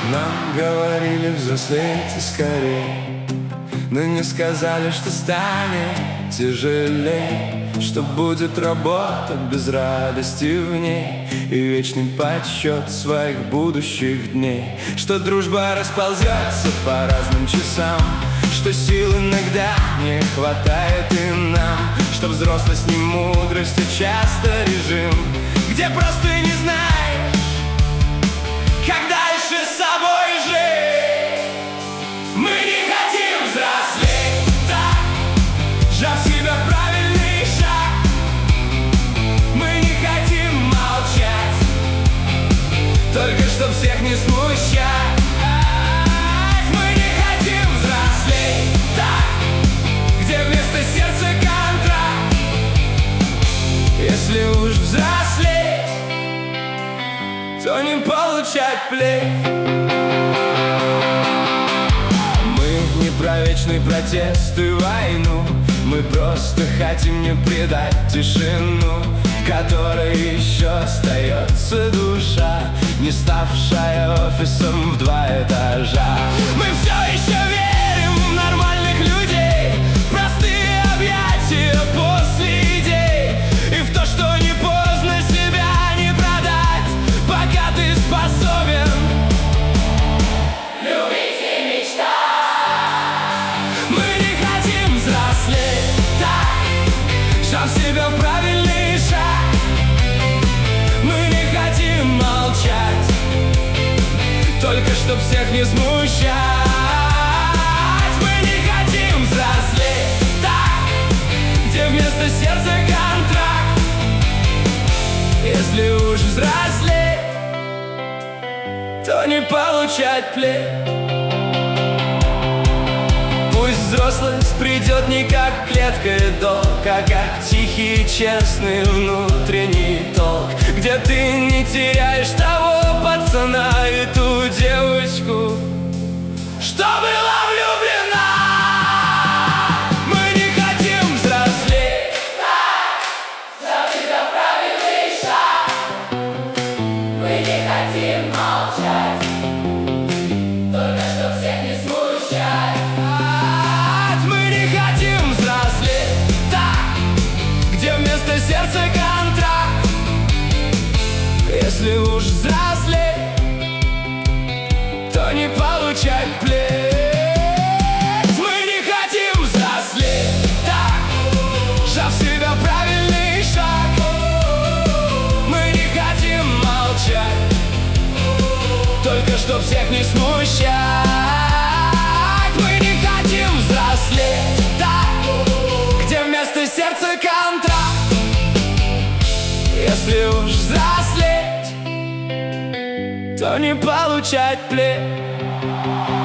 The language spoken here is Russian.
Нам говорили взрослейте скорей, но не сказали, что станет тяжелей, что будет работа без радости в ней и вечный подсчет своих будущих дней, что дружба расползется по разным часам, что сил иногда не хватает и нам, что взрослость не мудрость, а часто режим, где просто не знаешь, как дальше с собой жить. Мы не хотим взрослеть так, сжав себя в правильный шаг. Мы не хотим молчать, только чтоб всех не смущать. Мы не хотим взрослеть так, где вместо сердца контракт. Если уж взрослеть, то не получать плеть. Мы не про вечный протест и войну, мы просто хотим не предать тишину, в которой еще остается душа, не ставшая офисом в 2 этажа. Мы все еще верим в нормальных людей, в простые объятия после идей, и в то, что не поздно себя не продать, пока ты способен любить и мечтать. Мы не хотим взрослеть так, сжав себя в правильный шаг. Мы не хотим молчать, только чтоб всех не смущать. Мы не хотим взрослеть так, где вместо сердца контракт. Если уж взрослеть, то не получать плеть. Пусть взрослость придет не как клетка и долг, а как тихий, честный внутренний толк, где ты не теряешь того пацана и ту девочку, что была влюблена. Мы не хотим взрослеть так, сжав себя в правильный шаг. Мы не хотим молчать, только чтоб всех не смущать. Мы не хотим взрослеть так, где вместо сердца контракт. Если уж взрослеть, то не получать плеть. Мы не хотим взрослеть так, сжав себя в правильный шаг. Мы не хотим молчать, только чтоб всех не смущать. Мы не хотим взрослеть так, где вместо сердца контракт. Если уж взрослеть, то не получать плеть.